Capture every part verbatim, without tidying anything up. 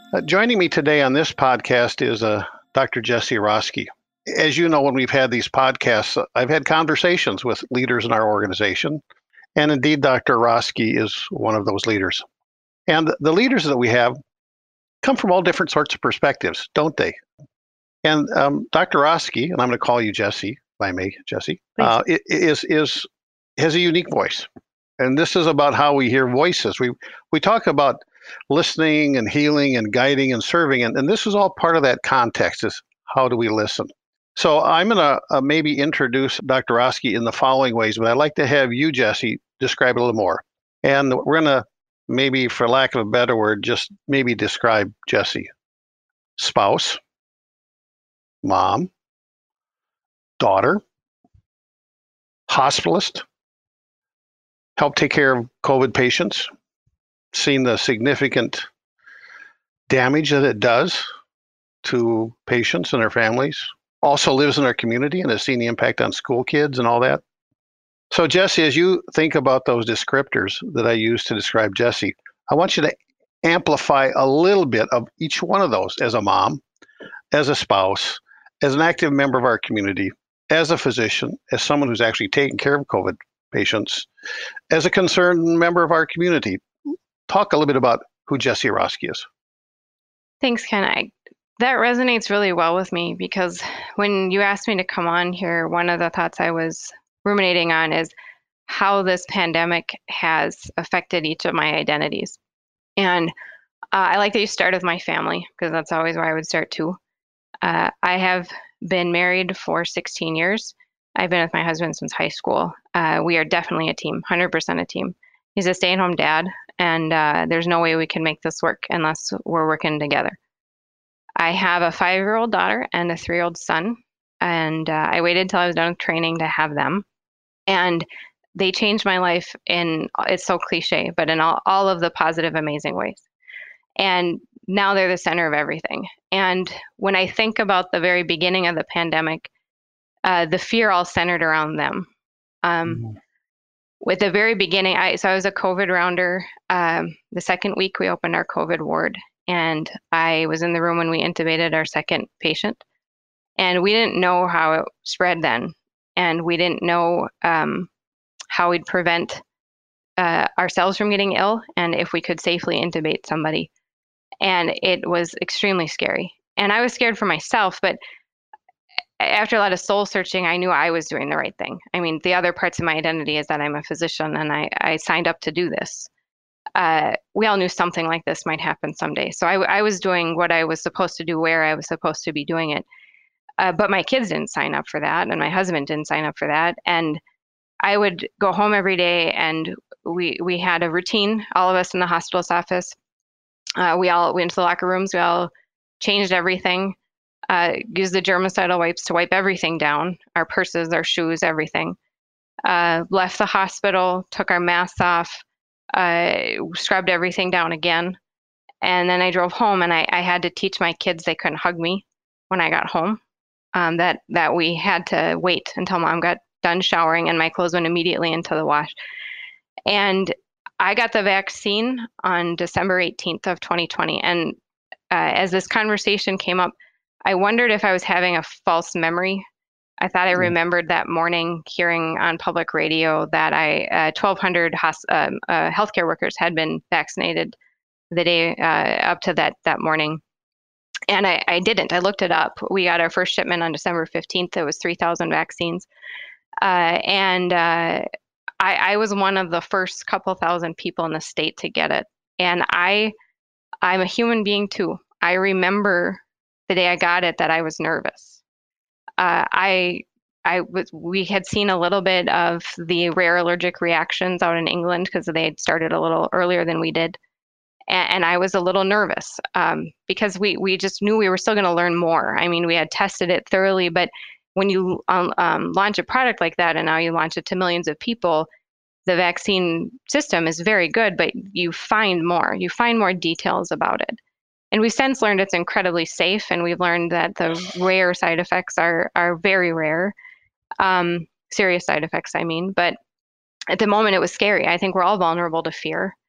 Uh, joining me today on this podcast is uh, Doctor Jesse Roski. As you know, when we've had these podcasts, uh, I've had conversations with leaders in our organization. And indeed, Doctor Roski is one of those leaders. And the leaders that we have come from all different sorts of perspectives, don't they? And um, Doctor Roski, and I'm going to call you Jesse, if I may, Jesse, uh, is, is, has a unique voice. And this is about how we hear voices. We, we talk about listening and healing and guiding and serving. And, and this is all part of that context, is how do we listen? So I'm going to uh, maybe introduce Doctor Roski in the following ways, but I'd like to have you, Jesse, describe it a little more. And we're going to maybe, for lack of a better word, just maybe describe Jesse. Spouse, mom, daughter, hospitalist, help take care of COVID patients, seen the significant damage that it does to patients and their families, also lives in our community and has seen the impact on school kids and all that. So Jesse, as you think about those descriptors that I use to describe Jesse, I want you to amplify a little bit of each one of those as a mom, as a spouse, as an active member of our community, as a physician, as someone who's actually taking care of COVID patients, as a concerned member of our community. Talk a little bit about who Jesse Roski is. Thanks, Ken. I, that resonates really well with me because when you asked me to come on here, one of the thoughts I was ruminating on is how this pandemic has affected each of my identities. And uh, I like that you start with my family because that's always where I would start too. Uh, I have been married for sixteen years. I've been with my husband since high school. Uh, we are definitely a team, one hundred percent a team. He's a stay-at-home dad, and uh, there's no way we can make this work unless we're working together. I have a five-year-old daughter and a three-year-old son, and uh, I waited until I was done with training to have them. And they changed my life in, it's so cliche, but in all, all of the positive, amazing ways. And now they're the center of everything. And when I think about the very beginning of the pandemic, uh, the fear all centered around them. Um, mm-hmm. With the very beginning, I so I was a COVID rounder. Um, the second week we opened our COVID ward, and I was in the room when we intubated our second patient. And we didn't know how it spread then, and we didn't know um, how we'd prevent uh, ourselves from getting ill, and if we could safely intubate somebody. And it was extremely scary. And I was scared for myself, but after a lot of soul searching, I knew I was doing the right thing. I mean, the other parts of my identity is that I'm a physician and I, I signed up to do this. Uh, we all knew something like this might happen someday. So I, I was doing what I was supposed to do, where I was supposed to be doing it. Uh, but my kids didn't sign up for that, and my husband didn't sign up for that. And I would go home every day, and we we had a routine, all of us in the hospitalist office. Uh, we all went to the locker rooms. We all changed everything. Uh, used the germicidal wipes to wipe everything down, our purses, our shoes, everything. Uh, left the hospital, took our masks off, uh, scrubbed everything down again. And then I drove home, and I, I had to teach my kids they couldn't hug me when I got home, um, that, that we had to wait until mom got done showering and my clothes went immediately into the wash. And I got the vaccine on December eighteenth of twenty twenty. And uh, as this conversation came up, I wondered if I was having a false memory. I thought I remembered that morning hearing on public radio that I uh, twelve hundred hos- um, uh, healthcare workers had been vaccinated the day uh, up to that that morning. And I, I didn't. I looked it up. We got our first shipment on December fifteenth. It was three thousand vaccines. Uh, and uh, I, I was one of the first couple thousand people in the state to get it. And I, I'm a human being too. I remember the day I got it that I was nervous. Uh, I, I was, we had seen a little bit of the rare allergic reactions out in England because they had started a little earlier than we did. And, and I was a little nervous um, because we, we just knew we were still going to learn more. I mean, we had tested it thoroughly, but when you um, um, launch a product like that and now you launch it to millions of people, the vaccine system is very good, but you find more. You find more details about it. And we've since learned it's incredibly safe, and we've learned that the rare side effects are are very rare, um, serious side effects, I mean. But at the moment, it was scary. I think we're all vulnerable to fear.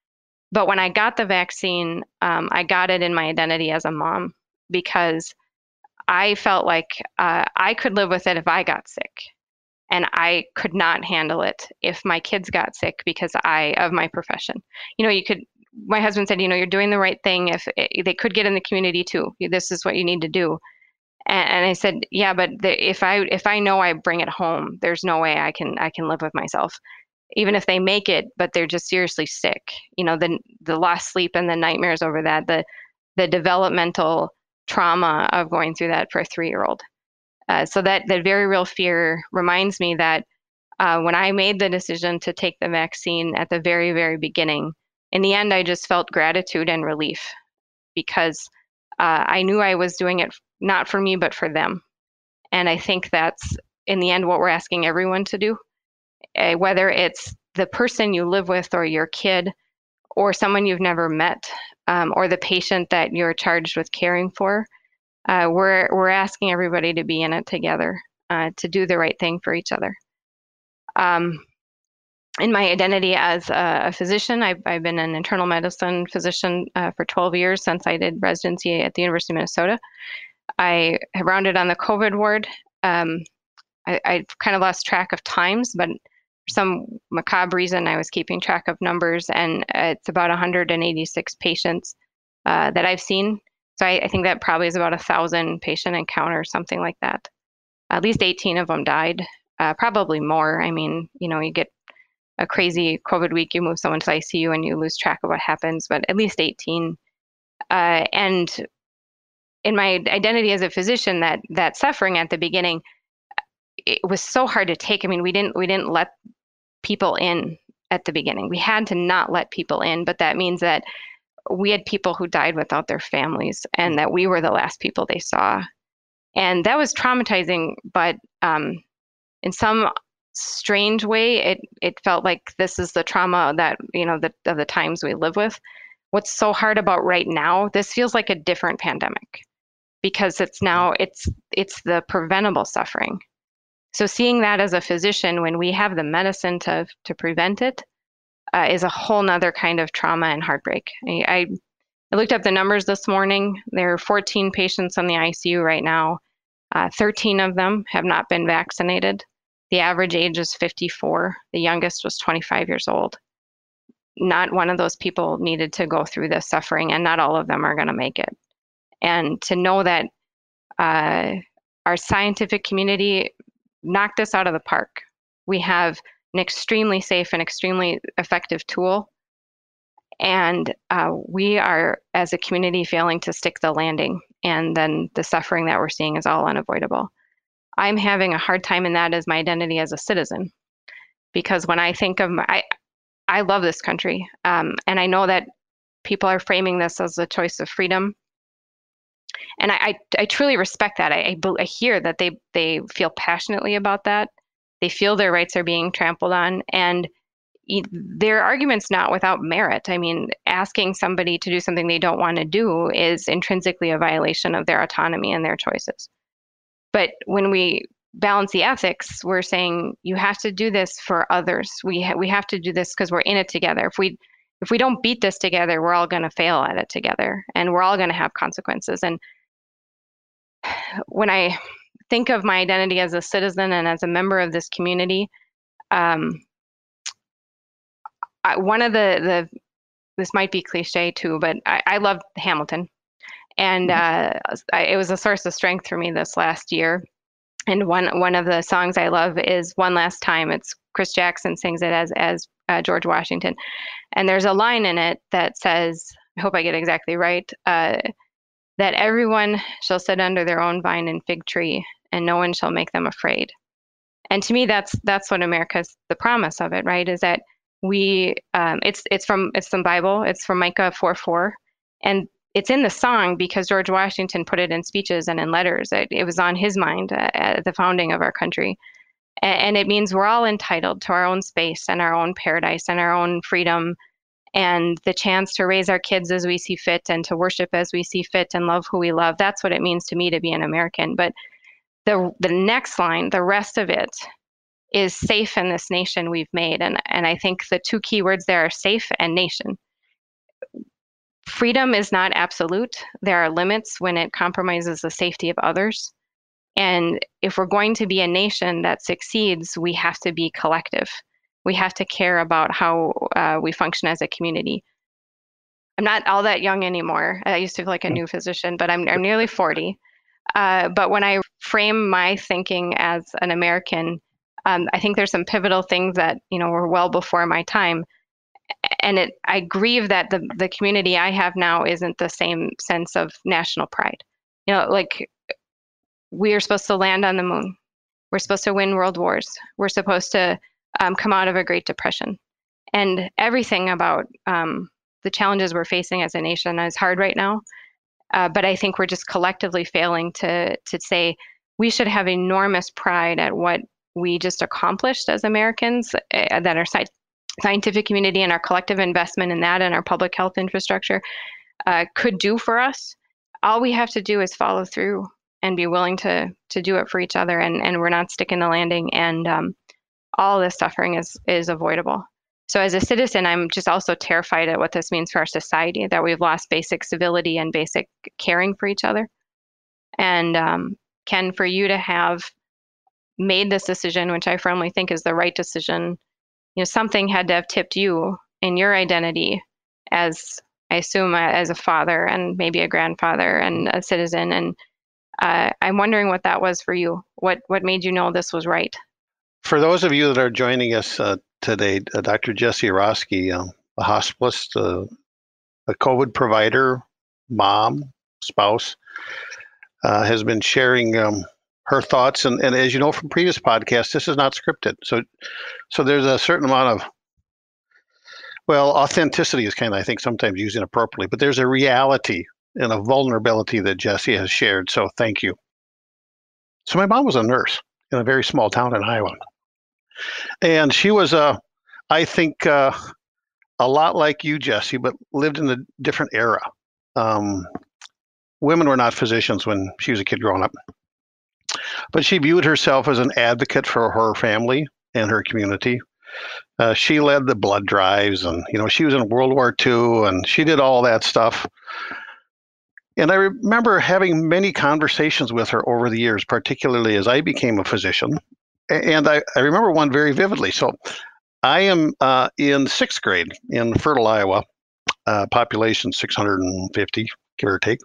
But when I got the vaccine, um, I got it in my identity as a mom because I felt like uh, I could live with it if I got sick. And I could not handle it if my kids got sick because I, of my profession. You know, you could, my husband said, you know, you're doing the right thing. If it, they could get in the community too, this is what you need to do. And, and I said, yeah, but the, if I, if I know I bring it home, there's no way I can, I can live with myself, even if they make it, but they're just seriously sick. You know, the, the lost sleep and the nightmares over that, the, the developmental trauma of going through that for a three-year-old. Uh, so that that very real fear reminds me that uh, when I made the decision to take the vaccine at the very, very beginning, in the end, I just felt gratitude and relief because uh, I knew I was doing it not for me, but for them. And I think that's, in the end, what we're asking everyone to do, uh, whether it's the person you live with or your kid or someone you've never met um, or the patient that you're charged with caring for. Uh, we're we're asking everybody to be in it together, uh, to do the right thing for each other. Um, in my identity as a, a physician, I've, I've been an internal medicine physician uh, for twelve years since I did residency at the University of Minnesota. I have rounded on the COVID ward. Um, I, I kind of lost track of times, but for some macabre reason, I was keeping track of numbers, and it's about one hundred eighty-six patients uh, that I've seen. So I, I think that probably is about a thousand patient encounters, something like that. At least eighteen of them died, uh, probably more. I mean, you know, you get a crazy COVID week, you move someone to I C U and you lose track of what happens, but at least eighteen. Uh, and in my identity as a physician, that that suffering at the beginning, it was so hard to take. I mean, we didn't we didn't let people in at the beginning. We had to not let people in, but that means that we had people who died without their families and that we were the last people they saw. And that was traumatizing, but um, in some strange way, it, it felt like this is the trauma that, you know, the, of the times we live with. What's so hard about right now, this feels like a different pandemic because it's now, it's, it's the preventable suffering. So seeing that as a physician, when we have the medicine to, to prevent it, Uh, is a whole nother kind of trauma and heartbreak. I, I looked up the numbers this morning. There are fourteen patients in the I C U right now. Uh, thirteen of them have not been vaccinated. The average age is fifty-four. The youngest was twenty-five years old. Not one of those people needed to go through this suffering, and not all of them are going to make it. And to know that uh, our scientific community knocked this out of the park. We have an extremely safe and extremely effective tool. And uh, we are, as a community, failing to stick the landing. And then the suffering that we're seeing is all unavoidable. I'm having a hard time in that as my identity as a citizen. Because when I think of my, I, I love this country. Um, and I know that people are framing this as a choice of freedom. And I, I, I truly respect that. I, I, I hear that they, they feel passionately about that. They feel their rights are being trampled on, and their argument's not without merit. I mean, asking somebody to do something they don't want to do is intrinsically a violation of their autonomy and their choices. But when we balance the ethics, we're saying you have to do this for others. We ha- we have to do this because we're in it together. If we if we don't beat this together, we're all going to fail at it together, and we're all going to have consequences. And when I think of my identity as a citizen and as a member of this community, um, I, one of the, the, this might be cliche too, but I, I love Hamilton. And uh, I, it was a source of strength for me this last year. And one one of the songs I love is One Last Time. It's Chris Jackson sings it as, as uh, George Washington. And there's a line in it that says, I hope I get it exactly right, uh, that everyone shall sit under their own vine and fig tree, and no one shall make them afraid. And to me, that's that's what America's, the promise of it, right? Is that we, um, it's it's from it's from Bible, it's from Micah four four, and it's in the song because George Washington put it in speeches and in letters. It, it was on his mind uh, at the founding of our country, and, and it means we're all entitled to our own space and our own paradise and our own freedom, and the chance to raise our kids as we see fit and to worship as we see fit and love who we love. That's what it means to me to be an American. But the the next line, the rest of it, is safe in this nation we've made. And, and I think the two key words there are safe and nation. freedom is not absolute. There are limits when it compromises the safety of others. And if we're going to be a nation that succeeds, we have to be collective. We have to care about how uh, we function as a community. I'm not all that young anymore. I used to feel like a new physician, but I'm, I'm nearly forty. Uh, but when I frame my thinking as an American, um, I think there's some pivotal things that, you know, were well before my time. And it, I grieve that the, the community I have now isn't the same sense of national pride. You know, like, we are supposed to land on the moon. We're supposed to win world wars. We're supposed to um, come out of a Great Depression. And everything about um, the challenges we're facing as a nation is hard right now. Uh, but I think we're just collectively failing to to say we should have enormous pride at what we just accomplished as Americans, uh, that our sci- scientific community and our collective investment in that and our public health infrastructure uh, could do for us. All we have to do is follow through and be willing to to do it for each other, and, and we're not sticking the landing, and um, all this suffering is is avoidable. So as a citizen, I'm just also terrified at what this means for our society, that we've lost basic civility and basic caring for each other. And um, Ken, for you to have made this decision, which I firmly think is the right decision, you know, something had to have tipped you in your identity as, I assume, as a father and maybe a grandfather and a citizen. And uh, I'm wondering what that was for you. What what made you know this was right? For those of you that are joining us uh, today, uh, Doctor Jessie Roski, uh, a hospitalist, uh, a COVID provider, mom, spouse, uh, has been sharing um, her thoughts. And, and as you know from previous podcasts, this is not scripted. So, so there's a certain amount of, well, authenticity is kind of, I think, sometimes used inappropriately, but there's a reality and a vulnerability that Jessie has shared. So thank you. So my mom was a nurse in a very small town in Iowa. And she was, uh, I think, uh, a lot like you, Jessie, but lived in a different era. Um, women were not physicians when she was a kid growing up. But she viewed herself as an advocate for her family and her community. Uh, she led the blood drives, and, you know, she was in World War Two, and she did all that stuff. And I remember having many conversations with her over the years, particularly as I became a physician. And I, I remember one very vividly. So I am uh, in sixth grade in Fertile, Iowa, uh, population six hundred fifty, give or take.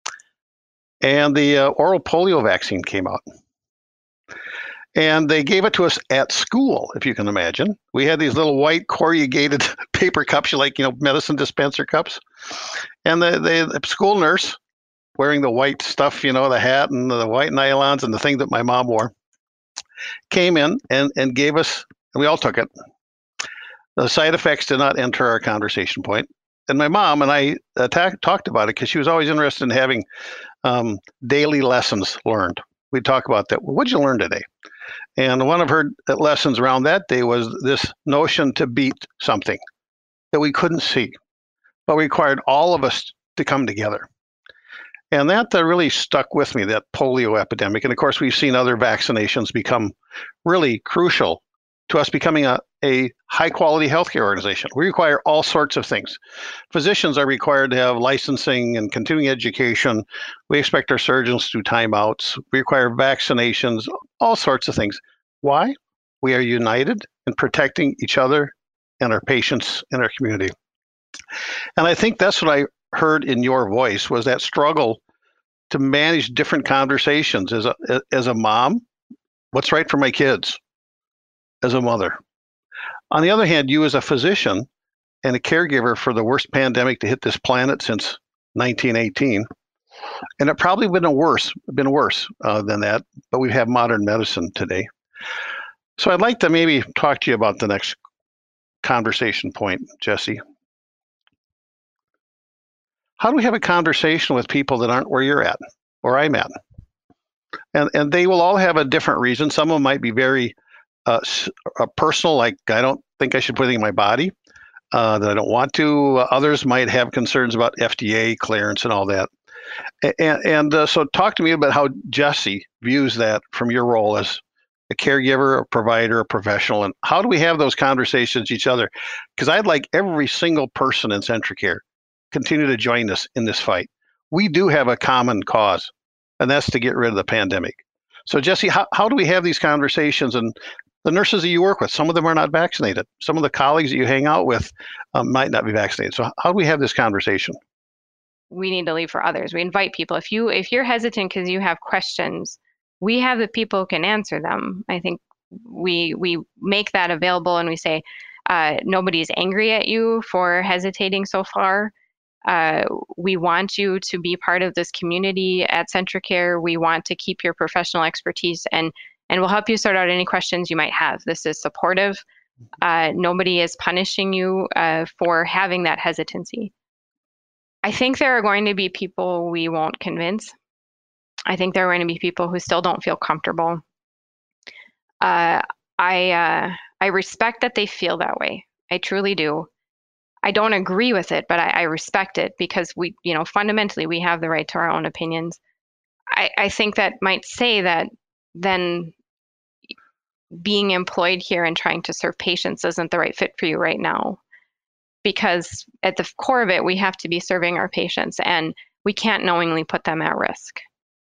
And the uh, oral polio vaccine came out. And they gave it to us at school, if you can imagine. We had these little white corrugated paper cups, like, you know, medicine dispenser cups. And the, the, the school nurse, wearing the white stuff, you know, the hat and the white nylons and the thing that my mom wore, came in and, and gave us, and we all took it. The side effects did not enter our conversation point. And my mom and I uh, ta- talked about it because she was always interested in having um, daily lessons learned. We'd talk about that. Well, what'd you learn today? And one of her lessons around that day was this notion to beat something that we couldn't see, but required all of us to come together. And that uh, really stuck with me, that polio epidemic. And of course, we've seen other vaccinations become really crucial to us becoming a, a high quality healthcare organization. We require all sorts of things. Physicians are required to have licensing and continuing education. We expect our surgeons to do timeouts. We require vaccinations, all sorts of things. Why? We are united in protecting each other and our patients in our community. And I think that's what I heard in your voice, was that struggle to manage different conversations as a as a mom. What's right for my kids? As a mother. On the other hand, you as a physician and a caregiver for the worst pandemic to hit this planet since nineteen eighteen, and it probably been a worse, been worse uh, than that, but we have modern medicine today. So I'd like to maybe talk to you about the next conversation point, Jessie. How do we have a conversation with people that aren't where you're at, or I'm at? And and they will all have a different reason. Some of them might be very uh, uh, personal, like I don't think I should put anything in my body, uh, that I don't want to. Uh, others might have concerns about F D A clearance and all that. And, and uh, so talk to me about how Jessie views that from your role as a caregiver, a provider, a professional, and how do we have those conversations with each other? Because I'd like every single person in Centricare continue to join us in this fight. We do have a common cause, and that's to get rid of the pandemic. So, Jesse, how, how do we have these conversations? And the nurses that you work with, some of them are not vaccinated. Some of the colleagues that you hang out with um, might not be vaccinated. So how do we have this conversation? We need to leave for others. We invite people. If you if you're hesitant because you have questions, we have the people who can answer them. I think we we make that available, and we say uh, nobody's angry at you for hesitating so far. Uh, we want you to be part of this community at CentraCare. We want to keep your professional expertise, and and we'll help you sort out any questions you might have. This is supportive. Uh, nobody is punishing you uh, for having that hesitancy. I think there are going to be people we won't convince. I think there are going to be people who still don't feel comfortable. Uh, I uh, I respect that they feel that way. I truly do. I don't agree with it, but I, I respect it because we, you know, fundamentally we have the right to our own opinions. I, I think that might say that then being employed here and trying to serve patients isn't the right fit for you right now. Because at the core of it, we have to be serving our patients, and we can't knowingly put them at risk.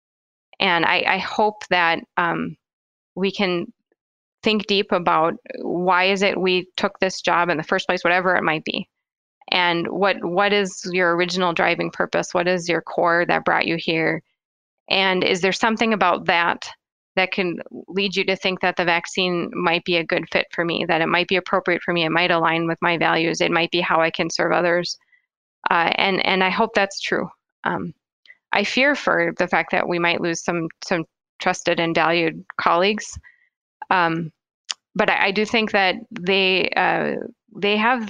And I, I hope that um, we can think deep about why is it we took this job in the first place, whatever it might be. And what what is your original driving purpose? What is your core that brought you here? And is there something about that that can lead you to think that the vaccine might be a good fit for me, that it might be appropriate for me, it might align with my values, it might be how I can serve others. Uh, and and I hope that's true. Um, I fear for the fact that we might lose some some trusted and valued colleagues. Um, but I, I do think that they uh, they have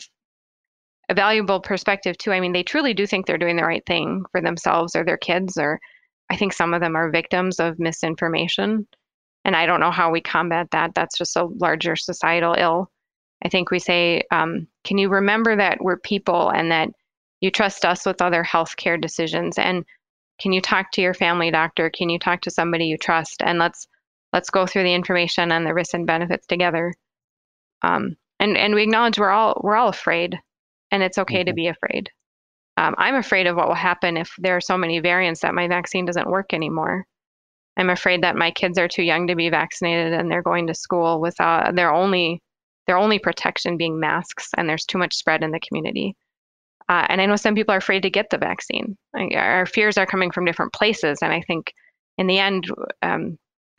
a valuable perspective too. I mean, they truly do think they're doing the right thing for themselves or their kids, or I think some of them are victims of misinformation. And I don't know how we combat that. That's just a larger societal ill. I think we say, um, can you remember that we're people and that you trust us with other healthcare decisions? And can you talk to your family doctor? Can you talk to somebody you trust? And let's let's go through the information and the risks and benefits together. Um, and and we acknowledge we're all we're all afraid, and it's okay mm-hmm. to be afraid. Um, I'm afraid of what will happen if there are so many variants that my vaccine doesn't work anymore. I'm afraid that my kids are too young to be vaccinated and they're going to school without their only their only protection being masks, and there's too much spread in the community. Uh, and I know some people are afraid to get the vaccine. Our fears are coming from different places, and I think in the end, um,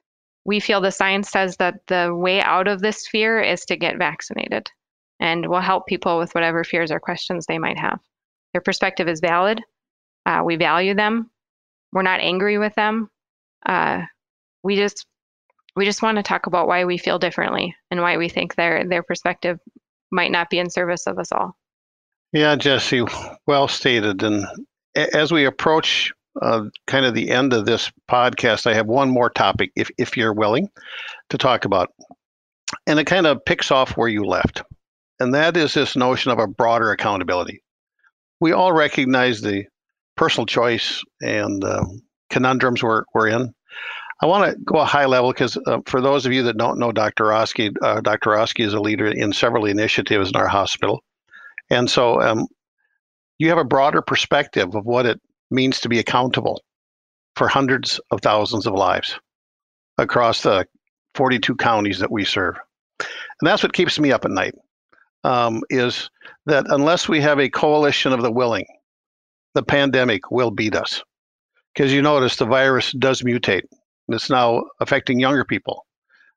we feel the science says that the way out of this fear is to get vaccinated, and we'll help people with whatever fears or questions they might have. Their perspective is valid. Uh, we value them. We're not angry with them. Uh, we just we just want to talk about why we feel differently and why we think their their perspective might not be in service of us all. Yeah, Jesse, well stated. And as we approach uh, kind of the end of this podcast, I have one more topic, if if you're willing, to talk about. And it kind of picks off where you left. And that is this notion of a broader accountability. We all recognize the personal choice and uh, conundrums we're, we're in. I want to go a high level because uh, for those of you that don't know Doctor Roski, uh, Doctor Roski is a leader in several initiatives in our hospital. And so um, you have a broader perspective of what it means to be accountable for hundreds of thousands of lives across the forty-two counties that we serve. And that's what keeps me up at night, um, is that unless we have a coalition of the willing, the pandemic will beat us. Because you notice the virus does mutate. It's now affecting younger people.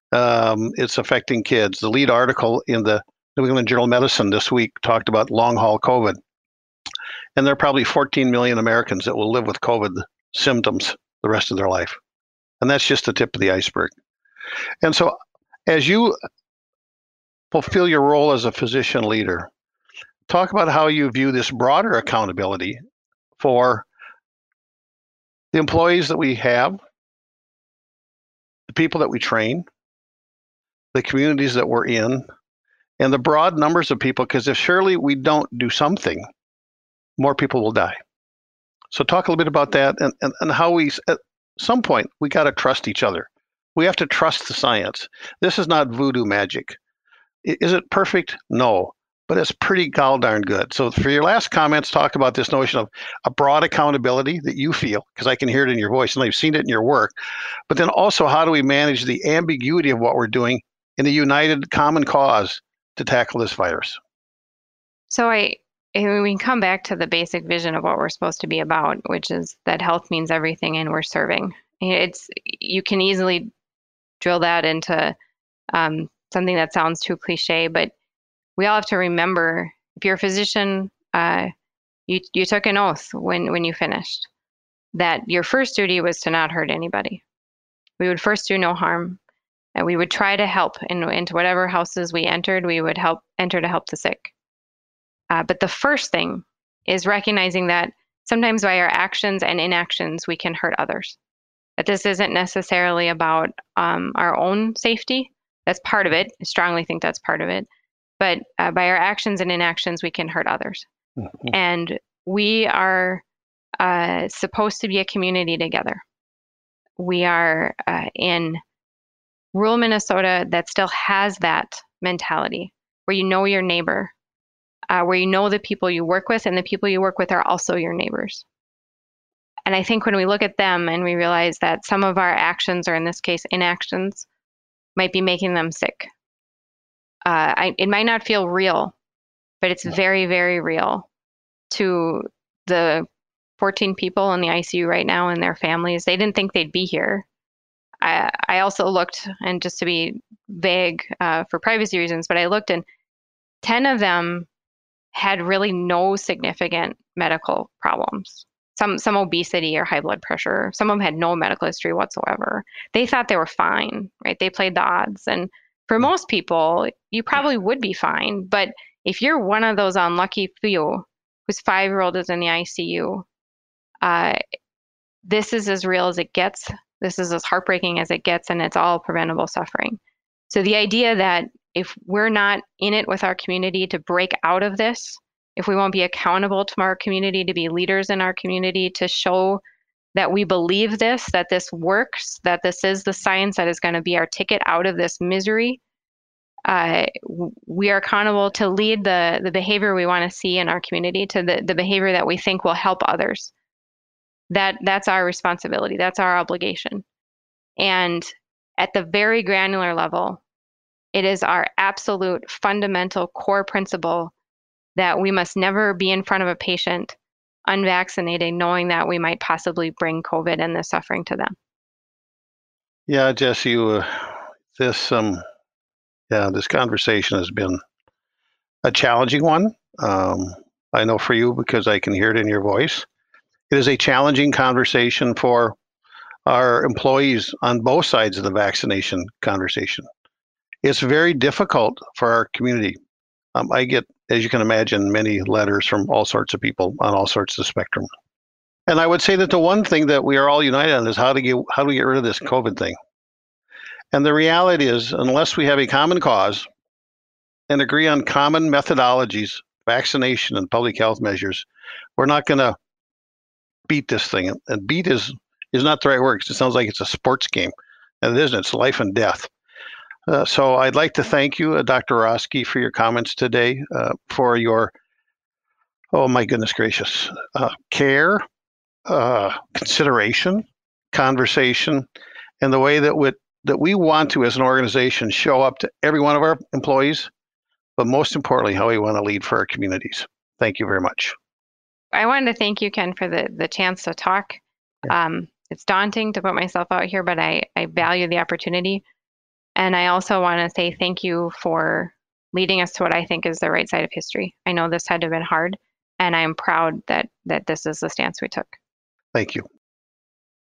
Um, it's affecting kids. The lead article in the New England Journal of Medicine this week talked about long-haul COVID. And there are probably fourteen million Americans that will live with COVID symptoms the rest of their life. And that's just the tip of the iceberg. And so as you fulfill your role as a physician leader, talk about how you view this broader accountability for the employees that we have, the people that we train, the communities that we're in, and the broad numbers of people, because if surely we don't do something, more people will die. So talk a little bit about that and, and, and how we, at some point, we got to trust each other. We have to trust the science. This is not voodoo magic. Is it perfect? No. but it's pretty gall darn good. So for your last comments, talk about this notion of a broad accountability that you feel, because I can hear it in your voice and I've seen it in your work. But then also, how do we manage the ambiguity of what we're doing in a united common cause to tackle this virus? So I, I mean, we can come back to the basic vision of what we're supposed to be about, which is that health means everything and we're serving. It's, you can easily drill that into um, something that sounds too cliche, but we all have to remember, if you're a physician, uh, you, you took an oath when, when you finished, that your first duty was to not hurt anybody. We would first do no harm, and we would try to help in, into whatever houses we entered, we would help enter to help the sick. Uh, but the first thing is recognizing that sometimes by our actions and inactions, we can hurt others. That this isn't necessarily about um, our own safety. That's part of it. I strongly think that's part of it. But uh, by our actions and inactions, we can hurt others. Mm-hmm. And we are uh, supposed to be a community together. We are uh, in rural Minnesota that still has that mentality, where you know your neighbor, uh, where you know the people you work with, and the people you work with are also your neighbors. And I think when we look at them and we realize that some of our actions, or in this case, inactions, might be making them sick. Uh, I, it might not feel real, but it's very, very real to the fourteen people in the I C U right now and their families. They didn't think they'd be here. I, I also looked, and just to be vague uh, for privacy reasons, but I looked and ten of them had really no significant medical problems. Some, some obesity or high blood pressure. Some of them had no medical history whatsoever. They thought they were fine, right? They played the odds. And for most people, you probably would be fine. But if you're one of those unlucky few whose five-year-old is in the I C U, uh, this is as real as it gets. This is as heartbreaking as it gets, and it's all preventable suffering. So the idea that if we're not in it with our community to break out of this, if we won't be accountable to our community, to be leaders in our community, to show that we believe this, that this works, that this is the science that is going to be our ticket out of this misery, uh, we are accountable to lead the, the behavior we want to see in our community, to the, the behavior that we think will help others. That, that's our responsibility. That's our obligation. And at the very granular level, it is our absolute fundamental core principle that we must never be in front of a patient unvaccinated, knowing that we might possibly bring COVID and the suffering to them. Yeah, Jessie, uh, this um, yeah, this conversation has been a challenging one. Um, I know for you, because I can hear it in your voice. It is a challenging conversation for our employees on both sides of the vaccination conversation. It's very difficult for our community. Um, I get, as you can imagine, many letters from all sorts of people on all sorts of the spectrum. And I would say that the one thing that we are all united on is how to get how do we get rid of this COVID thing. And the reality is, unless we have a common cause and agree on common methodologies, vaccination and public health measures, we're not going to beat this thing. And beat is is not the right word, because it sounds like it's a sports game. And it isn't. It's life and death. Uh, so I'd like to thank you, uh, Doctor Roski, for your comments today, uh, for your, oh my goodness gracious, uh, care, uh, consideration, conversation, and the way that we, that we want to, as an organization, show up to every one of our employees, but most importantly, how we want to lead for our communities. Thank you very much. I wanted to thank you, Ken, for the, the chance to talk. Yeah. Um, it's daunting to put myself out here, but I, I value the opportunity. And I also want to say thank you for leading us to what I think is the right side of history. I know this had to have been hard, and I am proud that that this is the stance we took. Thank you.